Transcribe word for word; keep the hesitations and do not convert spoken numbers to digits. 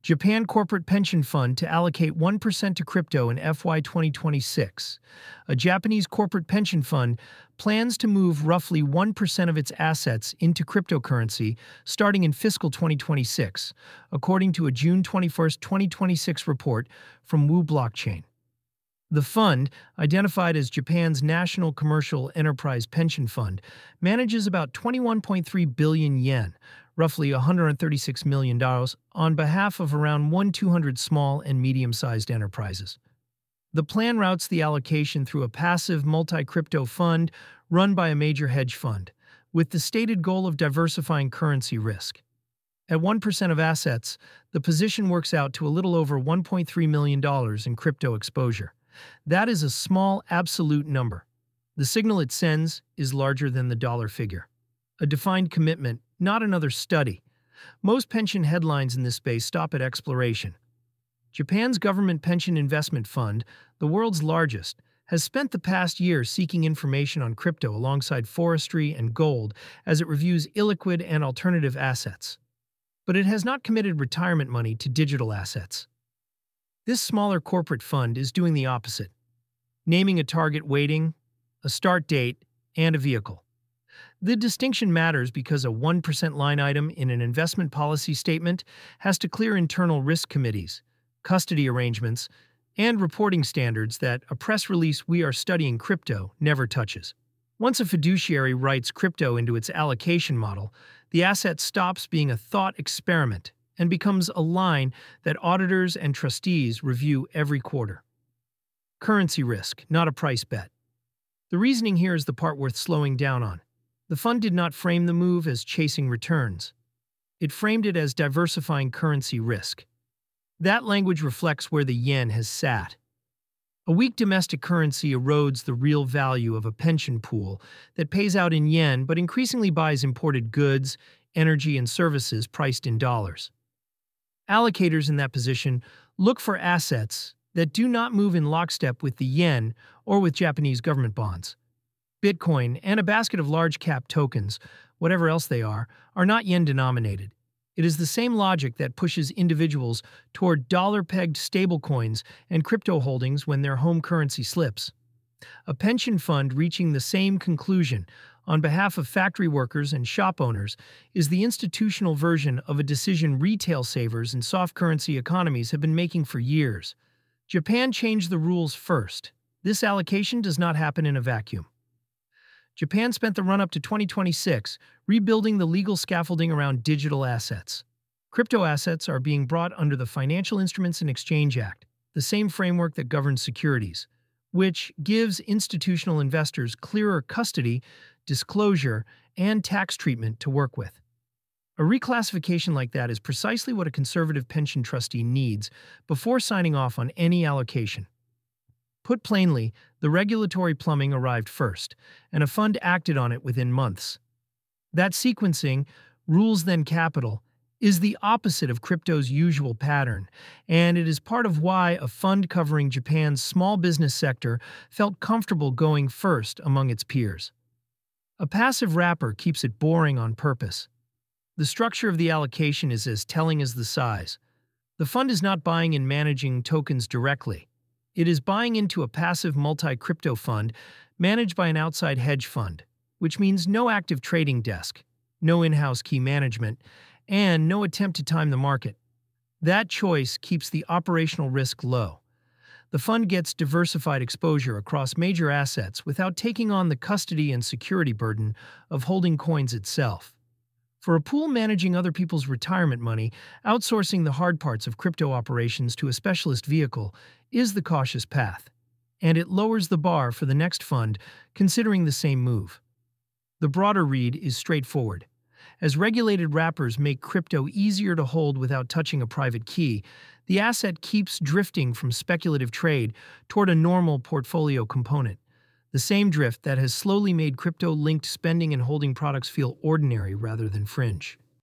Japan Corporate Pension Fund to allocate one percent to crypto in F Y twenty twenty-six. A Japanese corporate pension fund plans to move roughly one percent of its assets into cryptocurrency starting in fiscal twenty twenty-six, according to a June twenty-first, twenty twenty-six report from Wu Blockchain. The fund, identified as Japan's National Commercial Enterprise Pension Fund, manages about twenty-one point three billion yen, roughly one hundred thirty-six million dollars, on behalf of around one thousand two hundred small and medium-sized enterprises. The plan routes the allocation through a passive multi-crypto fund run by a major hedge fund, with the stated goal of diversifying currency risk. At one percent of assets, the position works out to a little over one point three million dollars in crypto exposure. That is a small absolute number. The signal it sends is larger than the dollar figure. A defined commitment, not another study. Most pension headlines in this space stop at exploration. Japan's Government Pension Investment Fund, the world's largest, has spent the past year seeking information on crypto alongside forestry and gold as it reviews illiquid and alternative assets. But it has not committed retirement money to digital assets. This smaller corporate fund is doing the opposite, naming a target weighting, a start date, and a vehicle. The distinction matters because a one percent line item in an investment policy statement has to clear internal risk committees, custody arrangements, and reporting standards that a press release "We are studying crypto" never touches. Once a fiduciary writes crypto into its allocation model, the asset stops being a thought experiment and becomes a line that auditors and trustees review every quarter. Currency risk, not a price bet. The reasoning here is the part worth slowing down on. The fund did not frame the move as chasing returns. It framed it as diversifying currency risk. That language reflects where the yen has sat. A weak domestic currency erodes the real value of a pension pool that pays out in yen but increasingly buys imported goods, energy, and services priced in dollars. Allocators in that position look for assets that do not move in lockstep with the yen or with Japanese government bonds. Bitcoin and a basket of large-cap tokens, whatever else they are, are not yen-denominated. It is the same logic that pushes individuals toward dollar-pegged stablecoins and crypto holdings when their home currency slips. A pension fund reaching the same conclusion on behalf of factory workers and shop owners is the institutional version of a decision retail savers and soft currency economies have been making for years. Japan changed the rules first. This allocation does not happen in a vacuum. Japan spent the run-up to twenty twenty-six rebuilding the legal scaffolding around digital assets. Crypto assets are being brought under the Financial Instruments and Exchange Act, the same framework that governs securities, which gives institutional investors clearer custody, disclosure, and tax treatment to work with. A reclassification like that is precisely what a conservative pension trustee needs before signing off on any allocation. Put plainly, the regulatory plumbing arrived first, and a fund acted on it within months. That sequencing, rules then capital, is the opposite of crypto's usual pattern, and it is part of why a fund covering Japan's small business sector felt comfortable going first among its peers. A passive wrapper keeps it boring on purpose. The structure of the allocation is as telling as the size. The fund is not buying and managing tokens directly. It is buying into a passive multi-crypto fund managed by an outside hedge fund, which means no active trading desk, no in-house key management, and no attempt to time the market. That choice keeps the operational risk low. The fund gets diversified exposure across major assets without taking on the custody and security burden of holding coins itself. For a pool managing other people's retirement money, outsourcing the hard parts of crypto operations to a specialist vehicle is the cautious path, and it lowers the bar for the next fund considering the same move. The broader read is straightforward. As regulated wrappers make crypto easier to hold without touching a private key, the asset keeps drifting from speculative trade toward a normal portfolio component. The same drift that has slowly made crypto-linked spending and holding products feel ordinary rather than fringe.